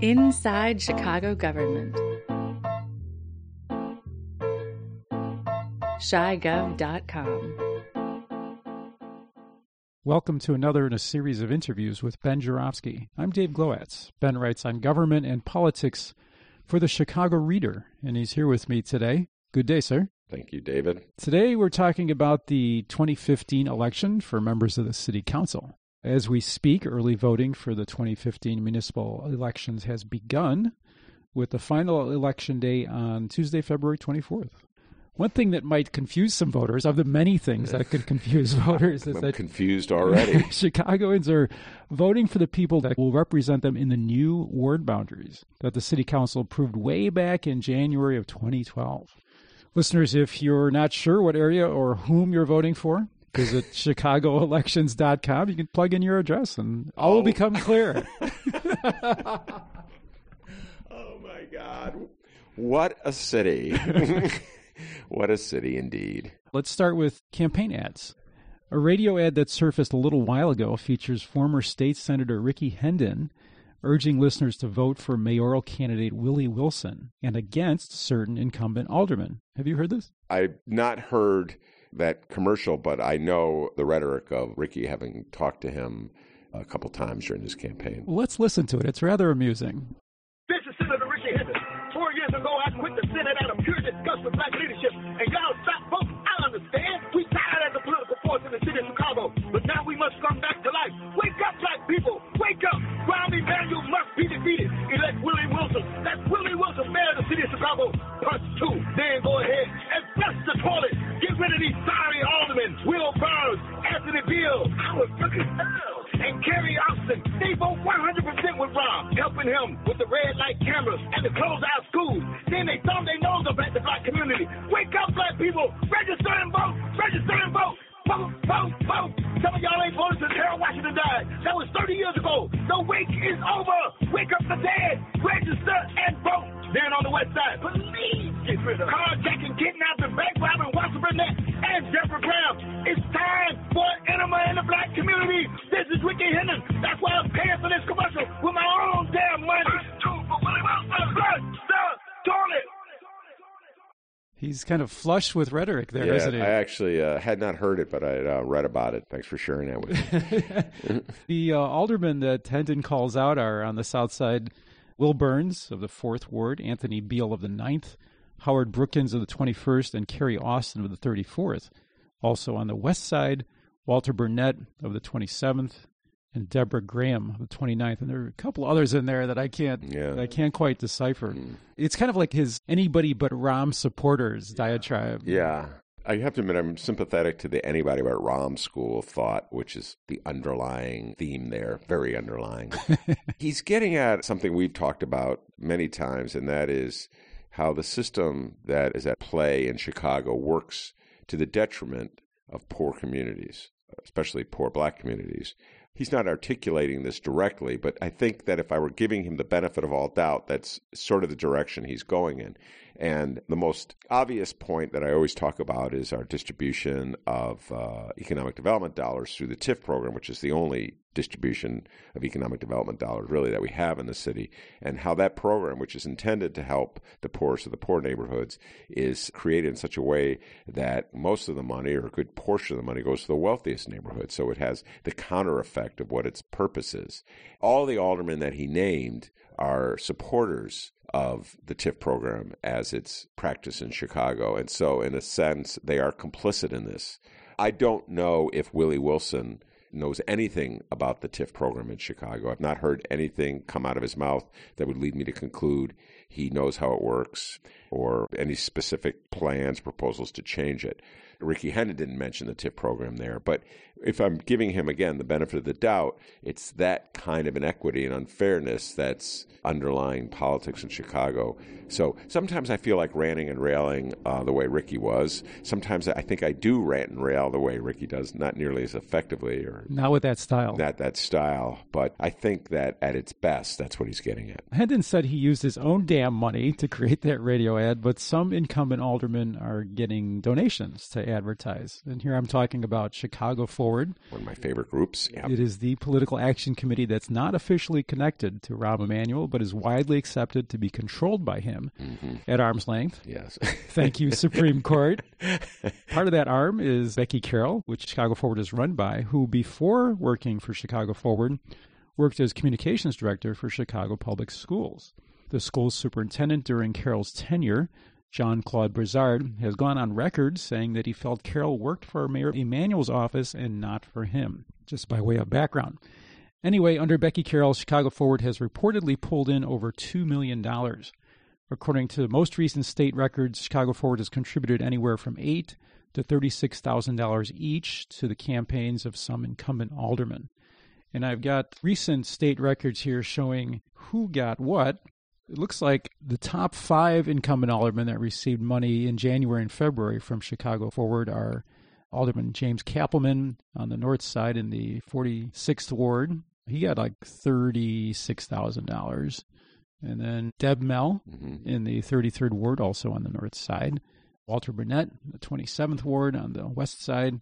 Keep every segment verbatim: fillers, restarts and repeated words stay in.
Inside Chicago Government. Chi Gov dot com. Welcome to another in a series of interviews with Ben Joravsky. I'm Dave Glowacz. Ben writes on government and politics for the Chicago Reader, and he's here with me today. Good day, sir. Thank you, David. Today we're talking about the twenty fifteen election for members of the City Council. As we speak, early voting for the twenty fifteen municipal elections has begun, with the final election day on Tuesday, February twenty-fourth. One thing that might confuse some voters, of the many things that could confuse voters, is I'm that confused already. Chicagoans are voting for the people that will represent them in the new ward boundaries that the City Council approved way back in January of twenty twelve. Listeners, if you're not sure what area or whom you're voting for, visit chicago elections dot com. You can plug in your address and all oh. will become clear. Oh, my God. What a city. What a city indeed. Let's start with campaign ads. A radio ad that surfaced a little while ago features former State Senator Ricky Hendon urging listeners to vote for mayoral candidate Willie Wilson and against certain incumbent aldermen. Have you heard this? I've not heard that commercial, but I know the rhetoric of Ricky, having talked to him a couple times during his campaign. Well, let's listen to it. It's rather amusing. This is Senator Ricky Hendon. Four years ago, I quit the Senate out of pure disgust with black leadership, and y'all stop voting. I understand. We tired as a political force in the city of Chicago, but now we must come back to life. Wake up, black people. Wake up. Rahm Emanuel must be defeated. Elect Willie Wilson. That's Willie Wilson, mayor of the city of Chicago. Punch two. Then go ahead and flush the toilet. Get rid of these sorry aldermen. Will Burns, Anthony Beal, Howard fucking Earl, and Kerry Austin. They vote one hundred percent with Rahm, helping him with the red light cameras and to close our schools. Then they thumb their nose up at the black community. Wake up, black people. Register and vote. Register and vote. Vote, vote, vote. Some of y'all ain't voted since Harold Washington died. That was thirty years ago. The wait is over. Wake up the dead. Register and vote. Then on the west side, please get rid of carjacking, kidnapping, bank robbing, Walter Burnett, and Deborah Graham. It's time for an enema in the black community. This is Ricky Hendon. That's why I'm paying for this commercial with my own damn money. Flush the toilet. He's kind of flush with rhetoric there, yeah, isn't he? I actually uh, had not heard it, but I uh, read about it. Thanks for sharing that with me. The uh, aldermen that Hendon calls out are on the south side, Will Burns of the fourth Ward, Anthony Beal of the ninth, Howard Brookins of the twenty-first, and Kerry Austin of the thirty-fourth. Also on the west side, Walter Burnett of the twenty-seventh, and Deborah Graham of the twenty-ninth. And there are a couple others in there that I can't yeah. I can't quite decipher. Mm. It's kind of like his anybody but Rahm supporters diatribe. Yeah. I have to admit, I'm sympathetic to the anybody but Rahm school of thought, which is the underlying theme there, very underlying. He's getting at something we've talked about many times, and that is how the system that is at play in Chicago works to the detriment of poor communities, especially poor black communities. He's not articulating this directly, but I think that if I were giving him the benefit of all doubt, that's sort of the direction he's going in. And the most obvious point that I always talk about is our distribution of uh, economic development dollars through the T I F program, which is the only distribution of economic development dollars really that we have in the city, and how that program, which is intended to help the poorest of the poor neighborhoods, is created in such a way that most of the money, or a good portion of the money, goes to the wealthiest neighborhoods. So it has the counter effect of what its purpose is. All the aldermen that he named are supporters of the T I F program as it's practiced in Chicago. And so, in a sense, they are complicit in this. I don't know if Willie Wilson knows anything about the T I F program in Chicago. I've not heard anything come out of his mouth that would lead me to conclude he knows how it works or any specific plans, proposals to change it. Ricky Hendon didn't mention the T I F program there, but if I'm giving him, again, the benefit of the doubt, it's that kind of inequity and unfairness that's underlying politics in Chicago. So sometimes I feel like ranting and railing uh, the way Ricky was. Sometimes I think I do rant and rail the way Ricky does, not nearly as effectively. or Not with that style. Not that style, but I think that at its best, that's what he's getting at. Hendon said he used his own scam money to create that radio ad, but some incumbent aldermen are getting donations to advertise. And here I'm talking about Chicago Forward. One of my favorite groups. Yep. It is the political action committee that's not officially connected to Rahm Emanuel, but is widely accepted to be controlled by him mm-hmm. at arm's length. Yes. Thank you, Supreme Court. Part of that arm is Becky Carroll, which Chicago Forward is run by, who before working for Chicago Forward worked as communications director for Chicago Public Schools. The school's superintendent during Carroll's tenure, John Claude Brizard, has gone on record saying that he felt Carroll worked for Mayor Emanuel's office and not for him, just by way of background. Anyway, under Becky Carroll, Chicago Forward has reportedly pulled in over two million dollars. According to the most recent state records, Chicago Forward has contributed anywhere from eight thousand dollars to thirty-six thousand dollars each to the campaigns of some incumbent aldermen. And I've got recent state records here showing who got what. It looks like the top five incumbent aldermen that received money in January and February from Chicago Forward are Alderman James Kappelman on the north side in the forty-sixth Ward. He got like thirty-six thousand dollars. And then Deb Mell mm-hmm. in the thirty-third Ward, also on the north side. Walter Burnett, the twenty-seventh Ward on the west side.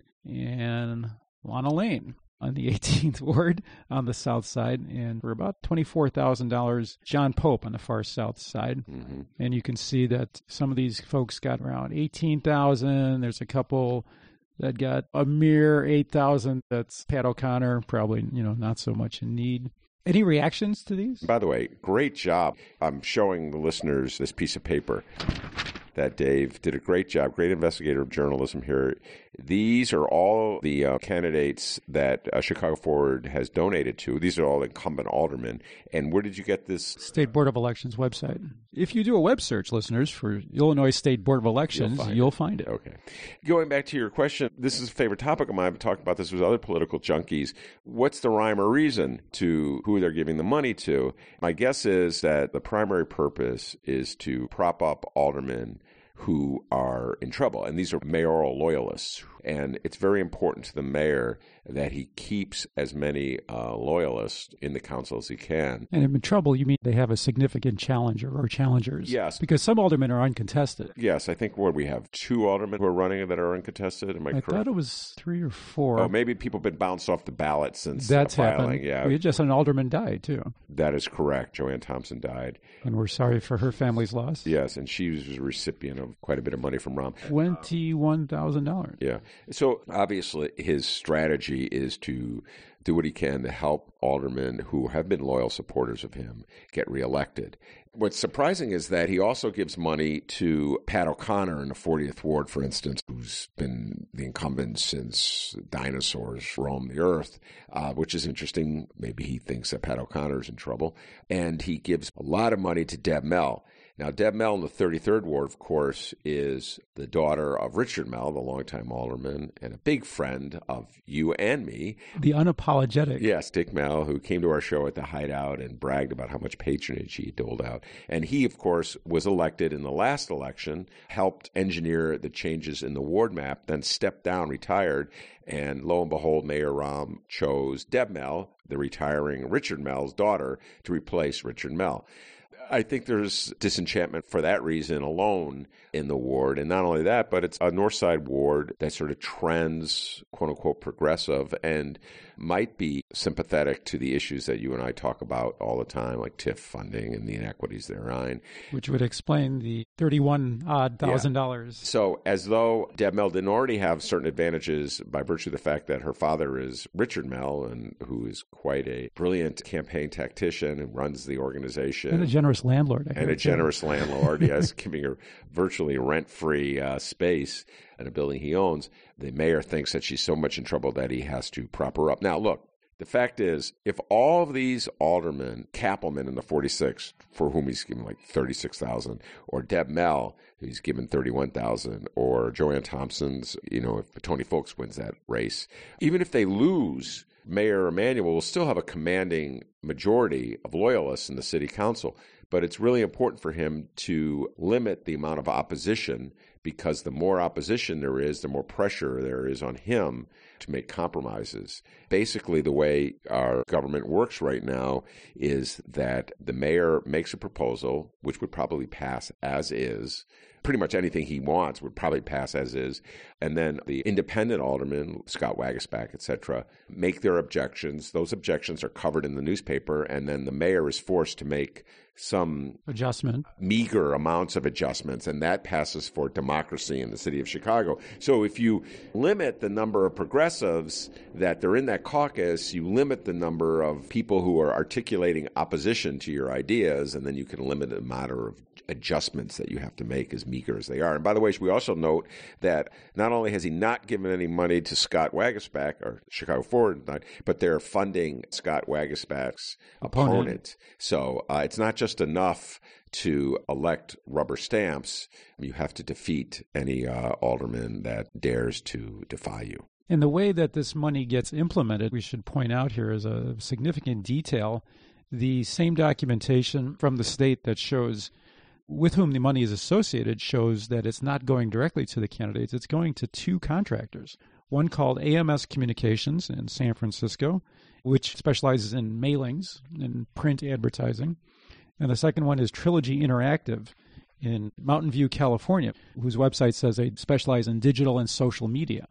And Lana Lane on the eighteenth Ward on the south side, and for about twenty-four thousand dollars, John Pope on the far south side. Mm-hmm. And you can see that some of these folks got around eighteen thousand dollars. There's a couple that got a mere eight thousand dollars. That's Pat O'Connor, probably, you know, not so much in need. Any reactions to these? By the way, great job. I'm showing the listeners this piece of paper that Dave did a great job, great investigative journalism here. These are all the uh, candidates that uh, Chicago Forward has donated to. These are all incumbent aldermen. And where did you get this? State Board of Elections website. If you do a web search, listeners, for Illinois State Board of Elections, you'll find, you'll it. find it. Okay. Going back to your question, this is a favorite topic of mine. I've talked about this with other political junkies. What's the rhyme or reason to who they're giving the money to? My guess is that the primary purpose is to prop up aldermen who are in trouble. And these are mayoral loyalists. And it's very important to the mayor that he keeps as many uh, loyalists in the council as he can. And in trouble, you mean they have a significant challenger or challengers? Yes. Because some aldermen are uncontested. Yes. I think, what, we have two aldermen who are running that are uncontested. Am I, I correct? I thought it was three or four. Oh, maybe people have been bounced off the ballot since That's the filing. happened. Yeah. We just an alderman died, too. That is correct. Joanne Thompson died. And we're sorry for her family's loss. Yes. And she was a recipient of quite a bit of money from Rahm. twenty-one thousand dollars. Yeah. So obviously his strategy is to do what he can to help aldermen who have been loyal supporters of him get reelected. What's surprising is that he also gives money to Pat O'Connor in the fortieth Ward, for instance, who's been the incumbent since dinosaurs roamed the earth, uh, which is interesting. Maybe he thinks that Pat O'Connor's in trouble. And he gives a lot of money to Deb Mell. Now, Deb Mell in the thirty-third Ward, of course, is the daughter of Richard Mell, the longtime alderman, and a big friend of you and me. The unapologetic. Yes, Dick Mell, who came to our show at the Hideout and bragged about how much patronage he doled out. And he, of course, was elected in the last election, helped engineer the changes in the ward map, then stepped down, retired, and lo and behold, Mayor Rahm chose Deb Mell, the retiring Richard Mell's daughter, to replace Richard Mell. I think there's disenchantment for that reason alone in the ward. And not only that, but it's a North Side ward that sort of trends, quote unquote, progressive and might be sympathetic to the issues that you and I talk about all the time, like T I F funding and the inequities therein. Which would explain the thirty-one odd thousand dollars. Yeah. So as though Deb Mell didn't already have certain advantages by virtue of the fact that her father is Richard Mell, and who is quite a brilliant campaign tactician and runs the organization. And a generous landlord. I and a generous too. landlord, yes, giving her virtually rent-free uh, space in a building he owns. The mayor thinks that she's so much in trouble that he has to prop her up. Now, look, the fact is, if all of these aldermen, Kappelman in the forty-sixth, for whom he's given like thirty-six thousand dollars, or Deb Mell, who's given thirty-one thousand dollars, or Joanne Thompson's, you know, if Tony Folks wins that race, even if they lose, Mayor Emanuel will still have a commanding majority of loyalists in the city council. But it's really important for him to limit the amount of opposition, because the more opposition there is, the more pressure there is on him to make compromises. Basically, the way our government works right now is that the mayor makes a proposal, which would probably pass as is. Pretty much anything he wants would probably pass as is. And then the independent aldermen, Scott Waguespack, et cetera, make their objections. Those objections are covered in the newspaper, and then the mayor is forced to make some adjustment, meager amounts of adjustments, and that passes for democracy in the city of Chicago. So if you limit the number of progressives that they're in that caucus, you limit the number of people who are articulating opposition to your ideas, and then you can limit the amount of adjustments that you have to make, as meager as they are. And by the way, we also note that not only has he not given any money to Scott Waguespack, or Chicago Forward, but they're funding Scott Waguespack's opponent. opponent. So uh, it's not just enough to elect rubber stamps. You have to defeat any uh, alderman that dares to defy you. And the way that this money gets implemented, we should point out here is a significant detail. The same documentation from the state that shows with whom the money is associated shows that it's not going directly to the candidates. It's going to two contractors, one called A M S Communications in San Francisco, which specializes in mailings and print advertising. And the second one is Trilogy Interactive in Mountain View, California, whose website says they specialize in digital and social media.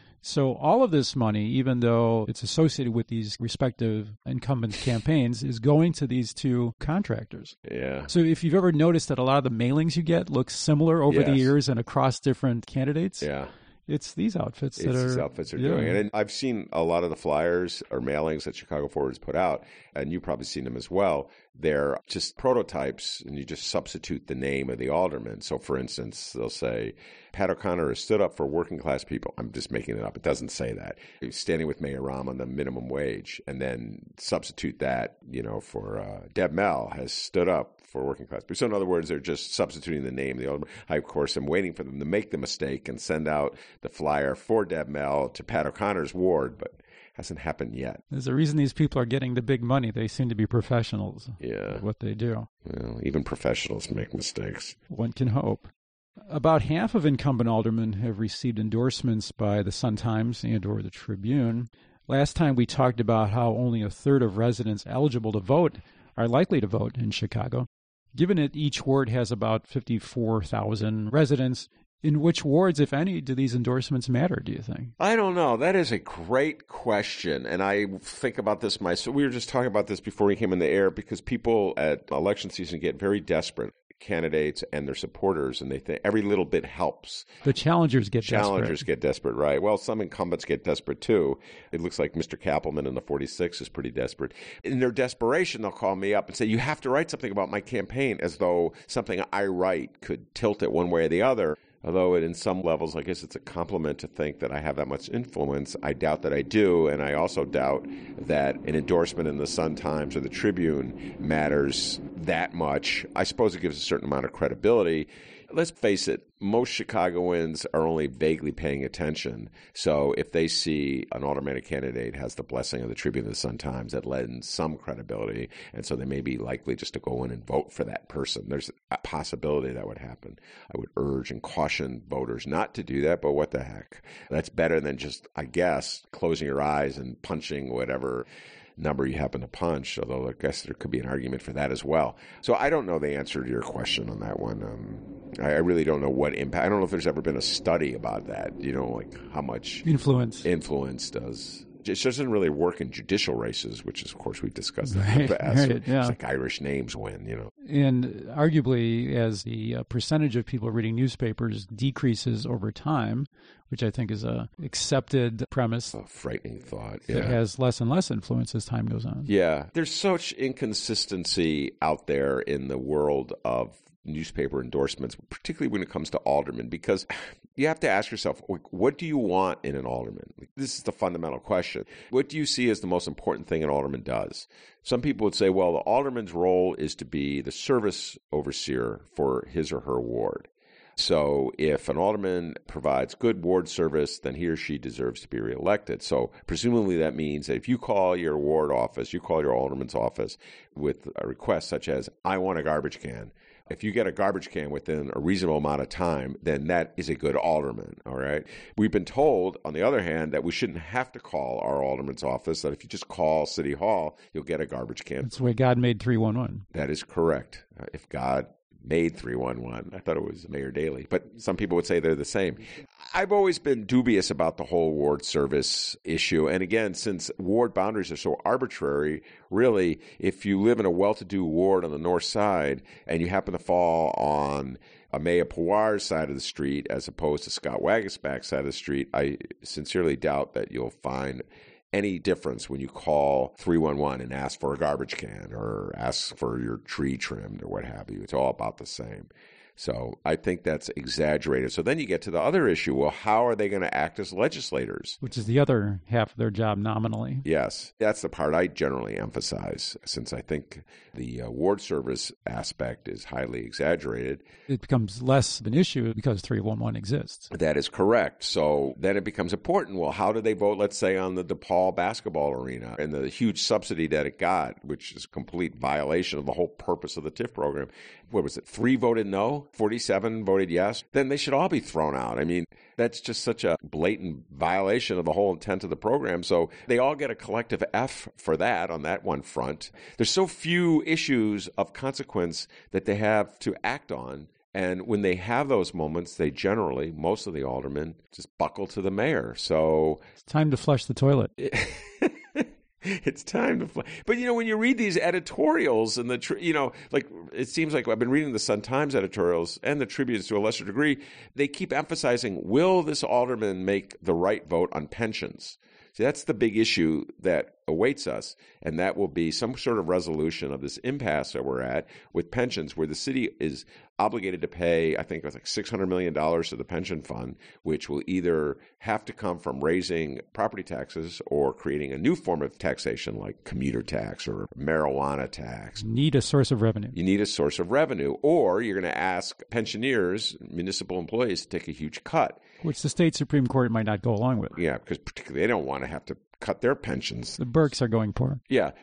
So all of this money, even though it's associated with these respective incumbent campaigns, is going to these two contractors. Yeah. So if you've ever noticed that a lot of the mailings you get look similar over yes. the years and across different candidates, yeah. it's these outfits it's that are... these outfits are yeah. doing it. And I've seen a lot of the flyers or mailings that Chicago Forward has put out, and you've probably seen them as well. They're just prototypes, and you just substitute the name of the alderman. So, for instance, they'll say, Pat O'Connor has stood up for working-class people. I'm just making it up. It doesn't say that. He's standing with Mayor Rahm on the minimum wage, and then substitute that, you know, for uh, Deb Mell has stood up for working-class people. So, in other words, they're just substituting the name of the alderman. I, of course, am waiting for them to make the mistake and send out the flyer for Deb Mell to Pat O'Connor's ward, but hasn't happened yet. There's a reason these people are getting the big money. They seem to be professionals yeah. at what they do. Well, even professionals make mistakes. One can hope. About half of incumbent aldermen have received endorsements by the Sun-Times and or the Tribune. Last time we talked about how only a third of residents eligible to vote are likely to vote in Chicago. Given that each ward has about fifty-four thousand residents, in which wards, if any, do these endorsements matter, do you think? I don't know. That is a great question. And I think about this myself. We were just talking about this before we came in the air because people at election season get very desperate, candidates and their supporters, and they think every little bit helps. The challengers get challengers desperate. get desperate, right? Well, some incumbents get desperate too. It looks like Mister Kappelman in the forty-six is pretty desperate. In their desperation, they'll call me up and say, you have to write something about my campaign, as though something I write could tilt it one way or the other. Although it, in some levels, I guess it's a compliment to think that I have that much influence. I doubt that I do, and I also doubt that an endorsement in the Sun-Times or the Tribune matters that much. I suppose it gives a certain amount of credibility. Let's face it, most Chicagoans are only vaguely paying attention. So if they see an aldermanic candidate has the blessing of the Tribune and the Sun-Times, that lends some credibility. And so they may be likely just to go in and vote for that person. There's a possibility that would happen. I would urge and caution voters not to do that, but what the heck? That's better than just, I guess, closing your eyes and punching whatever number you happen to punch, although I guess there could be an argument for that as well. So I don't know the answer to your question on that one. Um, I, I really don't know what impact. I don't know if there's ever been a study about that, you know, like how much influence influence does. It doesn't really work in judicial races, which is, of course, we've discussed that right, in the past. Right, yeah. It's like Irish names win, you know. And arguably, as the uh, percentage of people reading newspapers decreases over time, which I think is a accepted premise. A frightening thought. Yeah. It has less and less influence as time goes on. Yeah. There's such inconsistency out there in the world of newspaper endorsements, particularly when it comes to aldermen, because you have to ask yourself, what do you want in an alderman? This is the fundamental question. What do you see as the most important thing an alderman does? Some people would say, well, the alderman's role is to be the service overseer for his or her ward. So if an alderman provides good ward service, then he or she deserves to be reelected. So presumably that means that if you call your ward office, you call your alderman's office with a request such as, I want a garbage can, If you get a garbage can within a reasonable amount of time, then that is a good alderman, all right? We've been told, on the other hand, that we shouldn't have to call our alderman's office, that if you just call City Hall, you'll get a garbage can. That's the way God made three one one. That is correct. Uh, if God made three one one. I thought it was Mayor Daley, but some people would say they're the same. I've always been dubious about the whole ward service issue. And again, since ward boundaries are so arbitrary, really, if you live in a well-to-do ward on the north side and you happen to fall on Amaya Pawar's side of the street as opposed to Scott Wagasback's side of the street, I sincerely doubt that you'll find any difference when you call three one one and ask for a garbage can or ask for your tree trimmed or what have you. It's all about the same. So I think that's exaggerated. So then you get to the other issue. Well, how are they going to act as legislators? Which is the other half of their job nominally. Yes, that's the part I generally emphasize, since I think the uh, ward service aspect is highly exaggerated. It becomes less of an issue because three one one exists. That is correct. So then it becomes important. Well, how do they vote, let's say, on the DePaul basketball arena and the huge subsidy that it got, which is a complete violation of the whole purpose of the T I F program? What was it? Three voted no, forty-seven voted yes. Then they should all be thrown out. I mean, that's just such a blatant violation of the whole intent of the program. So they all get a collective F for that on that one front. There's so few issues of consequence that they have to act on. And when they have those moments, they generally, most of the aldermen, just buckle to the mayor. So it's time to flush the toilet. It's time to fly. But, you know, when you read these editorials and the, tr- you know, like it seems like I've been reading the Sun-Times editorials and the Tribunes to a lesser degree, they keep emphasizing, will this alderman make the right vote on pensions? See, that's the big issue that awaits us, and that will be some sort of resolution of this impasse that we're at with pensions, where the city is obligated to pay, I think it was like six hundred million dollars to the pension fund, which will either have to come from raising property taxes or creating a new form of taxation like commuter tax or marijuana tax. You need a source of revenue. You need a source of revenue, or you're going to ask pensioners, municipal employees, to take a huge cut. Which the state Supreme Court might not go along with. Yeah, because particularly they don't want to have to cut their pensions. The Burks are going poor. Yeah.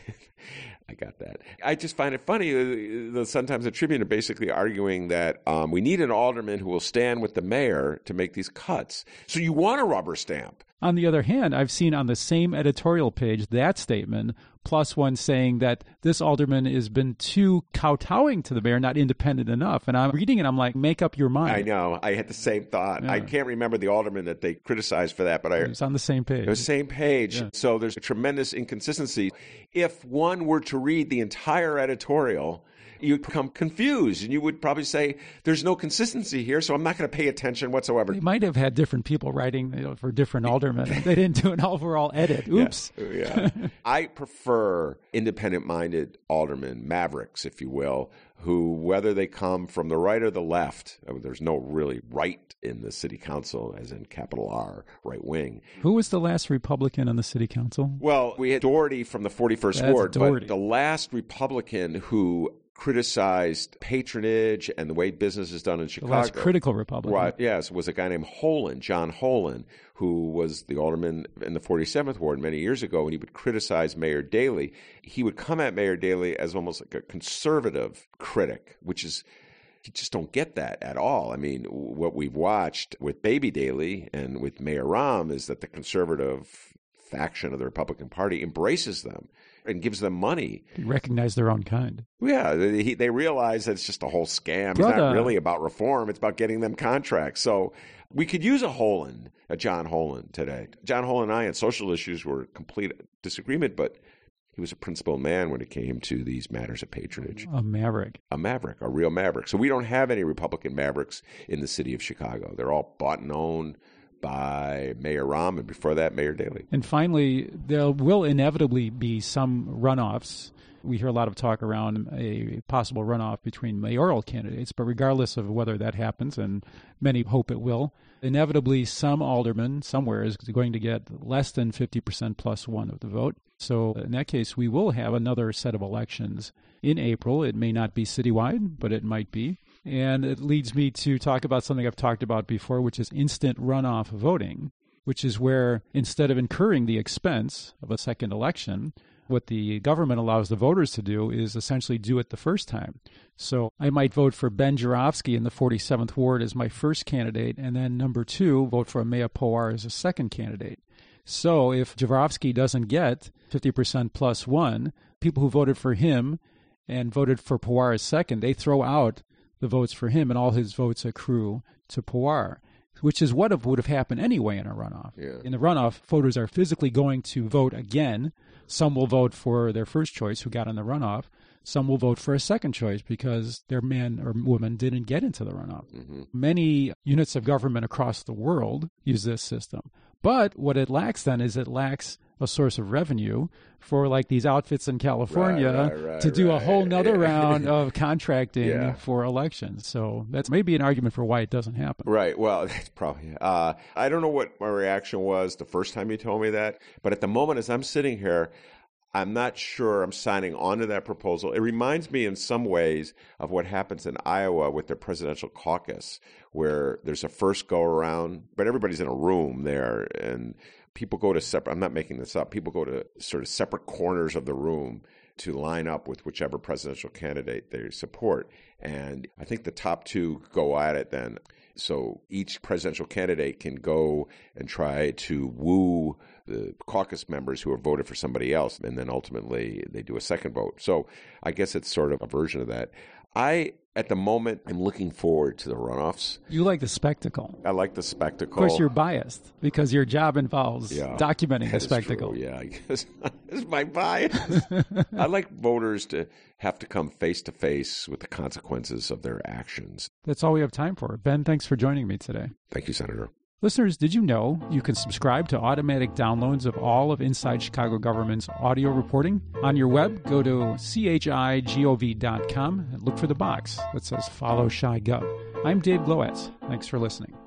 I got that. I just find it funny. The Sun-Times and Tribune are basically arguing that um, we need an alderman who will stand with the mayor to make these cuts. So you want a rubber stamp. On the other hand, I've seen on the same editorial page that statement, plus one saying that this alderman has been too kowtowing to the mayor, not independent enough. And I'm reading it, I'm like, make up your mind. I know. I had the same thought. Yeah. I can't remember the alderman that they criticized for that, but I... It was on the same page. It was the same page. Yeah. So there's a tremendous inconsistency. If one were to read the entire editorial, you'd become confused, and you would probably say, there's no consistency here, so I'm not going to pay attention whatsoever. They might have had different people writing, you know, for different aldermen. They didn't do an overall edit. Oops. Yeah. yeah. I prefer independent-minded aldermen, mavericks, if you will, who, whether they come from the right or the left, I mean, there's no really right in the city council, as in capital R, right wing. Who was the last Republican on the city council? Well, we had Doherty from the forty-first That's Ward, Doherty. But the last Republican who criticized patronage and the way business is done in Chicago. The last critical Republican. Right, yes, was a guy named Holen, John Holen, who was the alderman in the forty-seventh Ward many years ago, and he would criticize Mayor Daley. He would come at Mayor Daley as almost like a conservative critic, which is, you just don't get that at all. I mean, what we've watched with Baby Daley and with Mayor Rahm is that the conservative faction of the Republican Party embraces them and gives them money. They recognize their own kind. Yeah, they, they realize that it's just a whole scam. Brother. It's not really about reform. It's about getting them contracts. So we could use a Holen, a John Holen today. John Holen and I on social issues were complete disagreement, but he was a principled man when it came to these matters of patronage. A maverick. A maverick, a real maverick. So we don't have any Republican mavericks in the city of Chicago. They're all bought and owned by Mayor Rahm, and before that, Mayor Daley. And finally, there will inevitably be some runoffs. We hear a lot of talk around a possible runoff between mayoral candidates, but regardless of whether that happens, and many hope it will, inevitably some alderman somewhere is going to get less than fifty percent plus one of the vote. So in that case, we will have another set of elections in April. It may not be citywide, but it might be. And it leads me to talk about something I've talked about before, which is instant runoff voting, which is where instead of incurring the expense of a second election, What the government allows the voters to do is essentially do it the first time. So I might vote for Ben Joravsky in the forty-seventh Ward as my first candidate, and then number two, vote for Ameya Pawar as a second candidate. So if Joravsky doesn't get fifty percent plus one, people who voted for him and voted for Pawar as second, they throw out the votes for him, and all his votes accrue to Pawar, which is what would have happened anyway in a runoff. Yeah. In the runoff, voters are physically going to vote again. Some will vote for their first choice who got in the runoff. Some will vote for a second choice because their man or woman didn't get into the runoff. Mm-hmm. Many units of government across the world use this system. But what it lacks then is it lacks a source of revenue for like these outfits in California right, right, right, to do right. a whole nother Yeah. round of contracting Yeah. for elections. So that's maybe an argument for why it doesn't happen. Right. Well, that's probably. Uh, I don't know what my reaction was the first time you told me that, but at the moment, as I'm sitting here, I'm not sure I'm signing on to that proposal. It reminds me in some ways of what happens in Iowa with their presidential caucus, where there's a first go around, but everybody's in a room there, and people go to separate. I'm not making this up. People go to sort of separate corners of the room to line up with whichever presidential candidate they support. And I think the top two go at it then. So each presidential candidate can go and try to woo the caucus members who have voted for somebody else, and then ultimately they do a second vote. So I guess it's sort of a version of that. I, at the moment, am looking forward to the runoffs. You like the spectacle. I like the spectacle. Of course, you're biased because your job involves Yeah, documenting the that is spectacle. true. Yeah, I guess it's my bias. I like voters to have to come face to face with the consequences of their actions. That's all we have time for. Ben, thanks for joining me today. Thank you, Senator. Listeners, did you know you can subscribe to automatic downloads of all of Inside Chicago Government's audio reporting? On your web, go to C H I gov dot com and look for the box that says Follow Chi Gov. I'm Dave Glowacz. Thanks for listening.